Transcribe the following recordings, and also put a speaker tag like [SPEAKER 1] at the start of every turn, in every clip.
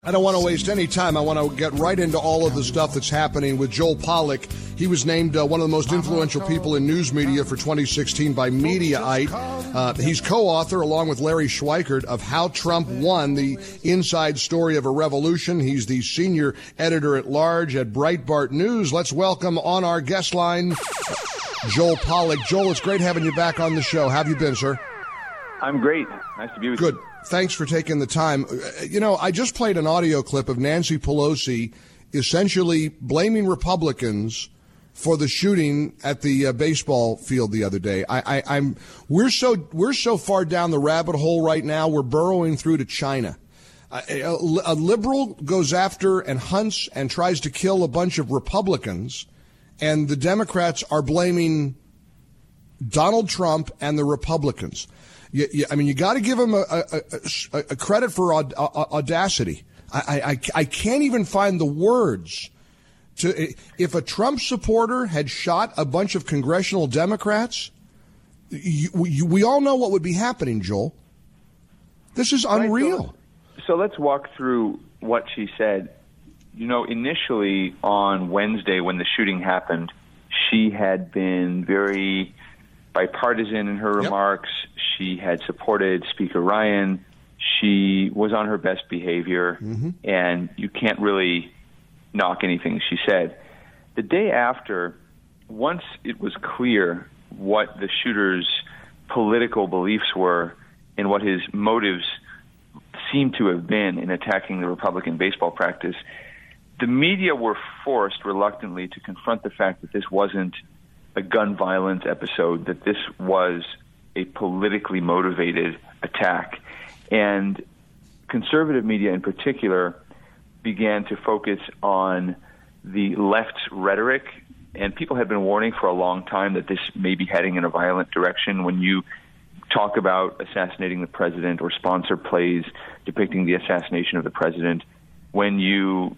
[SPEAKER 1] I don't want to waste any time. I want to get right into all of the stuff that's happening with Joel Pollak. He was named one of the most influential people in news media for 2016 by Mediaite. He's co-author, along with Larry Schweikert, of How Trump Won, the Inside Story of a Revolution. He's the senior editor-at-large at Breitbart News. Let's welcome on our guest line Joel Pollak. Joel, it's great having you back on the show. How have you been, sir?
[SPEAKER 2] I'm great. Nice to be with you.
[SPEAKER 1] Good. Thanks for taking the time. You know, I just played an audio clip of Nancy Pelosi essentially blaming Republicans for the shooting at the baseball field the other day. We're so far down the rabbit hole right now. We're burrowing through to China. A liberal goes after and hunts and tries to kill a bunch of Republicans, and the Democrats are blaming Donald Trump and the Republicans. I mean, you got to give him a credit for audacity. I can't even find the words to. If a Trump supporter had shot a bunch of congressional Democrats, we all know what would be happening, Joel. This is unreal.
[SPEAKER 2] Right, so let's walk through what she said. You know, initially on Wednesday when the shooting happened, she had been very bipartisan in her remarks. She had supported Speaker Ryan. She was on her best behavior, and you can't really knock anything she said. The day after, once it was clear what the shooter's political beliefs were and what his motives seemed to have been in attacking the Republican baseball practice, the media were forced reluctantly to confront the fact that this wasn't a gun violence episode, that this was a politically motivated attack. And conservative media in particular began to focus on the left's rhetoric, and people had been warning for a long time that this may be heading in a violent direction. When you talk about assassinating the president or sponsor plays depicting the assassination of the president, when you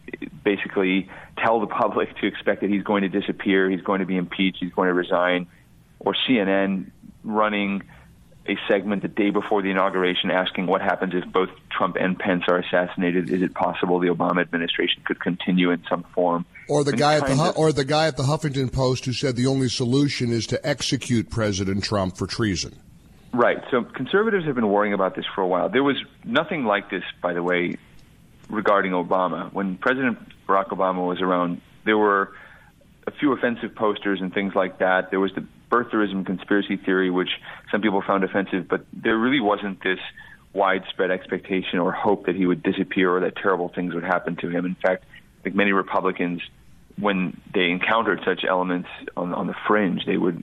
[SPEAKER 2] basically tell the public to expect that he's going to disappear, he's going to be impeached, he's going to resign, or CNN running a segment the day before the inauguration asking what happens if both Trump and Pence are assassinated. Is it possible the Obama administration could continue in some form?
[SPEAKER 1] Or the guy at the Huffington Post who said the only solution is to execute President Trump for treason.
[SPEAKER 2] Right. So conservatives have been worrying about this for a while. There was nothing like this, by the way, regarding Obama. When President Barack Obama was around, there were a few offensive posters and things like that. There was the birtherism conspiracy theory, which some people found offensive, but there really wasn't this widespread expectation or hope that he would disappear or that terrible things would happen to him. In fact, I think many Republicans, when they encountered such elements on the fringe, they would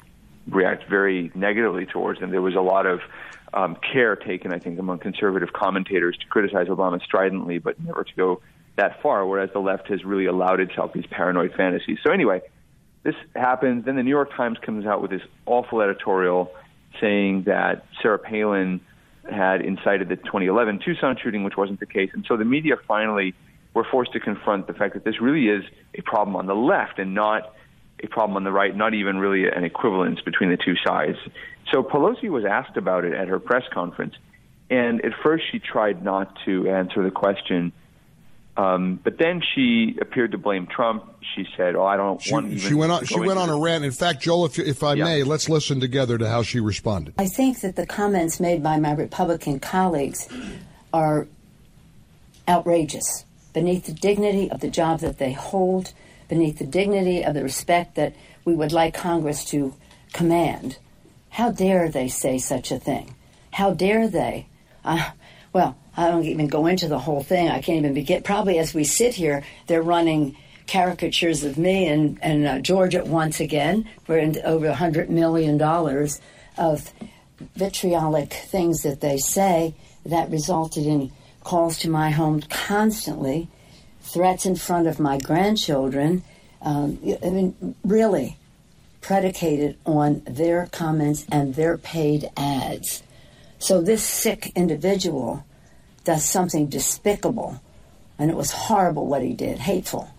[SPEAKER 2] react very negatively towards them. There was a lot of care taken, I think, among conservative commentators to criticize Obama stridently, but never to go that far, whereas the left has really allowed itself these paranoid fantasies. So anyway, this happens. Then the New York Times comes out with this awful editorial saying that Sarah Palin had incited the 2011 Tucson shooting, which wasn't the case. And so the media finally were forced to confront the fact that this really is a problem on the left and not a problem on the right, not even really an equivalence between the two sides. So Pelosi was asked about it at her press conference, and at first she tried not to answer the question, but then she appeared to blame Trump. She said, "Oh, I don't want."
[SPEAKER 1] She went on a rant. In fact, Joel, if I may, let's listen together to how she responded.
[SPEAKER 3] I think that the comments made by my Republican colleagues are outrageous, beneath the dignity of the job that they hold, beneath the dignity of the respect that we would like Congress to command. How dare they say such a thing? How dare they? Well, I don't even go into the whole thing. I can't even begin. Probably as we sit here, they're running caricatures of me and Georgia once again for over $100 million of vitriolic things that they say that resulted in calls to my home constantly, threats in front of my grandchildren. I mean, really predicated on their comments and their paid ads. So this sick individual does something despicable, and it was horrible what he did, hateful.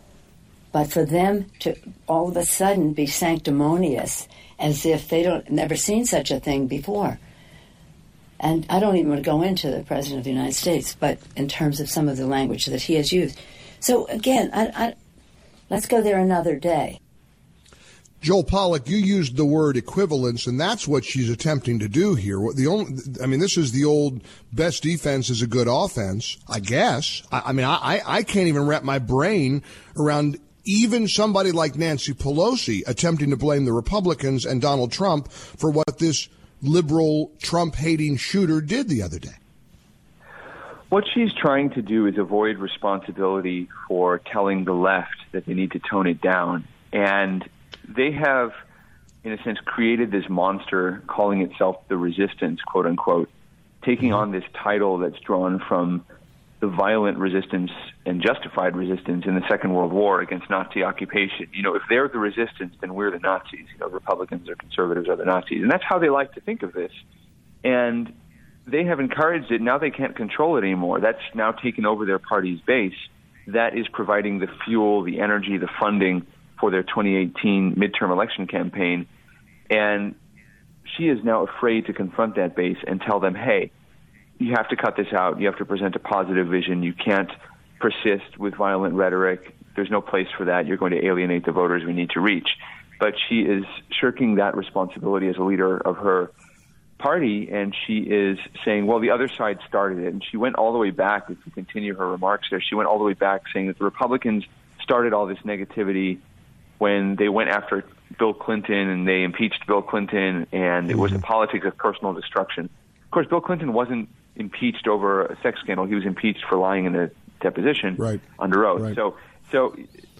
[SPEAKER 3] But for them to all of a sudden be sanctimonious as if they never seen such a thing before, And I don't even want to go into the President of the United States, but in terms of some of the language that he has used. So, again, let's go there another day.
[SPEAKER 1] Joel Pollak, you used the word equivalence, and that's what she's attempting to do here. This is the old best defense is a good offense, I guess. I can't even wrap my brain around even somebody like Nancy Pelosi attempting to blame the Republicans and Donald Trump for what this liberal Trump-hating shooter did the other day.
[SPEAKER 2] What she's trying to do is avoid responsibility for telling the left that they need to tone it down. And they have, in a sense, created this monster calling itself the resistance, quote unquote, taking on this title that's drawn from the violent resistance and justified resistance in the Second World War against Nazi occupation. If they're the resistance, then we're the Nazis. Republicans or conservatives are the Nazis. And that's how they like to think of this. And they have encouraged it. Now they can't control it anymore. That's now taken over their party's base. That is providing the fuel, the energy, the funding for their 2018 midterm election campaign. And she is now afraid to confront that base and tell them, hey, you have to cut this out. You have to present a positive vision. You can't persist with violent rhetoric. There's no place for that. You're going to alienate the voters we need to reach. But she is shirking that responsibility as a leader of her party, and she is saying, well, the other side started it. And she went all the way back, if you continue her remarks there, she went all the way back saying that the Republicans started all this negativity when they went after Bill Clinton and they impeached Bill Clinton, and it was the politics of personal destruction. Of course, Bill Clinton wasn't impeached over a sex scandal. He was impeached for lying in a deposition under oath. Right. So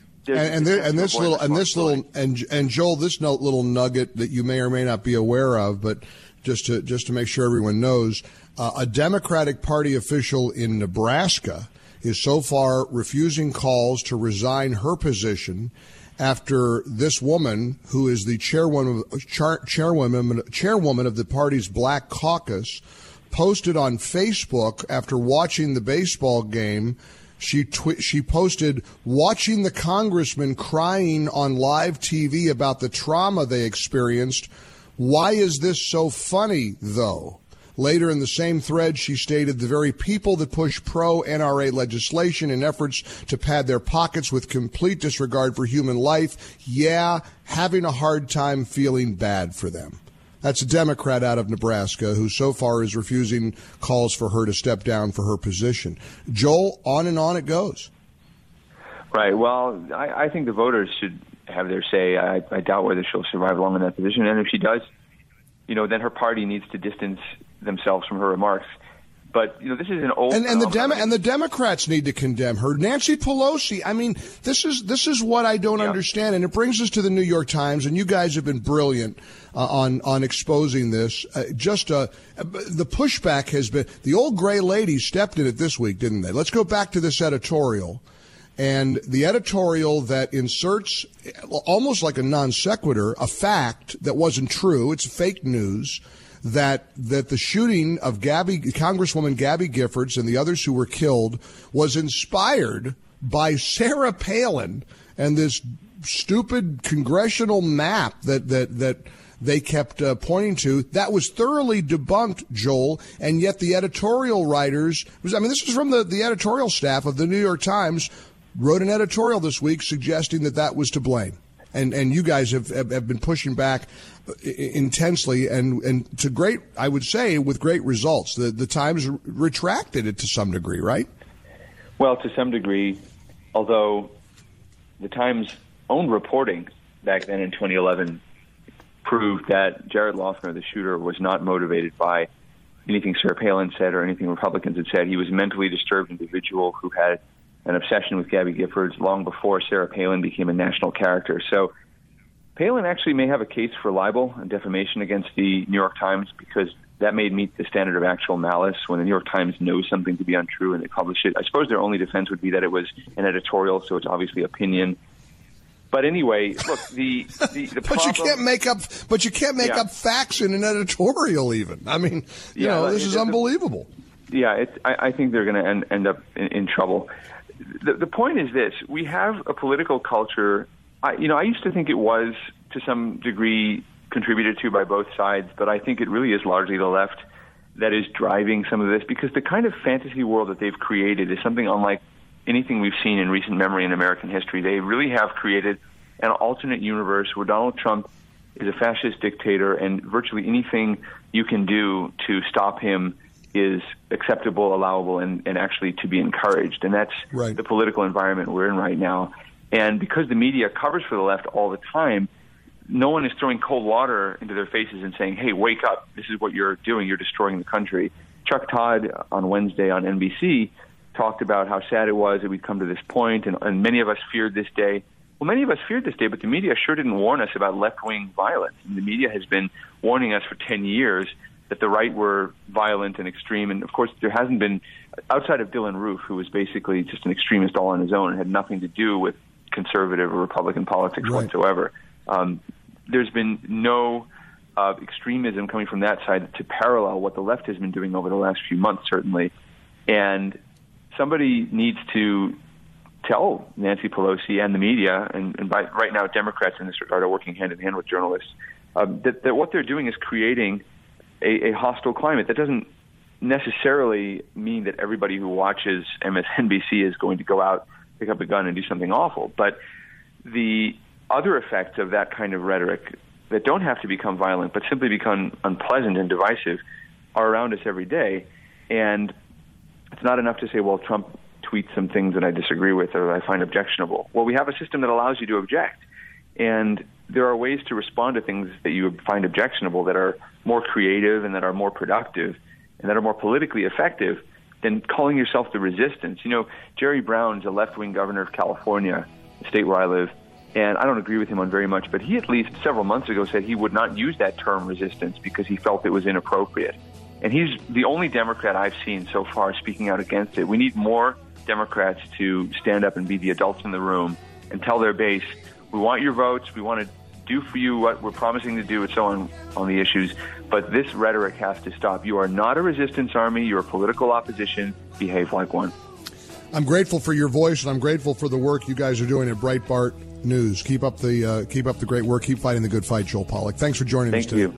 [SPEAKER 2] Joel, this little nugget that you may or may not be aware of, but just to make sure everyone knows, a Democratic Party official in Nebraska is so far refusing calls to resign her position after this woman, who is the chairwoman of the party's Black Caucus, posted on Facebook after watching the baseball game. She posted, watching the congressman crying on live TV about the trauma they experienced. Why is this so funny, though? Later in the same thread, she stated, the very people that push pro-NRA legislation in efforts to pad their pockets with complete disregard for human life, having a hard time feeling bad for them. That's a Democrat out of Nebraska who so far is refusing calls for her to step down for her position. Joel, on and on it goes. Right. Well, I think the voters should have their say. I doubt whether she'll survive long in that position. And if she does, then her party needs to distance themselves from her remarks. But this is an old and
[SPEAKER 1] the Democrats need to condemn her. Nancy Pelosi. I mean, this is what I don't understand, and it brings us to the New York Times. And you guys have been brilliant on exposing this. The pushback has been, the old gray lady stepped in it this week, didn't they? Let's go back to this editorial. And the editorial that inserts, almost like a non sequitur, a fact that wasn't true. It's fake news. That the shooting of Congresswoman Gabby Giffords and the others who were killed was inspired by Sarah Palin and this stupid congressional map that they kept pointing to. That was thoroughly debunked, Joel, and yet the editorial writers, this is from the editorial staff of the New York Times, wrote an editorial this week suggesting that was to blame. And you guys have been pushing back intensely and to great, I would say, with great results. The Times retracted it to some degree, right?
[SPEAKER 2] Well, to some degree, although the Times' own reporting back then in 2011 proved that Jared Loughner, the shooter, was not motivated by anything Sarah Palin said or anything Republicans had said. He was a mentally disturbed individual who had an obsession with Gabby Giffords long before Sarah Palin became a national character. So Palin actually may have a case for libel and defamation against the New York Times because that may meet the standard of actual malice when the New York Times knows something to be untrue and they publish it. I suppose their only defense would be that it was an editorial, so it's obviously opinion. But anyway, look, the problem,
[SPEAKER 1] you can't make up facts in an editorial even. This is unbelievable.
[SPEAKER 2] I think they're going to end up in trouble. The point is this: we have a political culture. I used to think it was to some degree contributed to by both sides, but I think it really is largely the left that is driving some of this, because the kind of fantasy world that they've created is something unlike anything we've seen in recent memory in American history. They really have created an alternate universe where Donald Trump is a fascist dictator, and virtually anything you can do to stop him is acceptable, allowable, and actually to be encouraged. And that's
[SPEAKER 1] right.
[SPEAKER 2] The political environment we're in right now. And because the media covers for the left all the time, no one is throwing cold water into their faces and saying, hey, wake up, this is what you're doing, you're destroying the country. Chuck Todd on Wednesday on NBC talked about how sad it was that we'd come to this point, and many of us feared this day. Well, many of us feared this day, but the media sure didn't warn us about left-wing violence. And the media has been warning us for 10 years that the right were violent and extreme. And, of course, there hasn't been, outside of Dylan Roof, who was basically just an extremist all on his own and had nothing to do with conservative or Republican politics whatsoever. There's been no extremism coming from that side to parallel what the left has been doing over the last few months, certainly. And somebody needs to tell Nancy Pelosi and the media, and right now Democrats in this regard are working hand-in-hand with journalists, that what they're doing is creating a hostile climate. That doesn't necessarily mean that everybody who watches MSNBC is going to go out, pick up a gun, and do something awful. But the other effects of that kind of rhetoric that don't have to become violent but simply become unpleasant and divisive are around us every day. And it's not enough to say, well, Trump tweets some things that I disagree with or that I find objectionable. Well, we have a system that allows you to object. And there are ways to respond to things that you find objectionable that are more creative and that are more productive and that are more politically effective than calling yourself the resistance. You know, Jerry Brown's a left-wing governor of California, the state where I live, and I don't agree with him on very much, but he at least several months ago said he would not use that term resistance because he felt it was inappropriate. And he's the only Democrat I've seen so far speaking out against it. We need more Democrats to stand up and be the adults in the room and tell their base, we want your votes, we want to do for you what we're promising to do, and so on the issues, but this rhetoric has to stop. You are not a resistance army, you're a political opposition, behave like one.
[SPEAKER 1] I'm grateful for your voice, and I'm grateful for the work you guys are doing at Breitbart News. Keep up the great work. Keep fighting the good fight, Joel Pollak. Thanks for joining us today.
[SPEAKER 2] Thank you.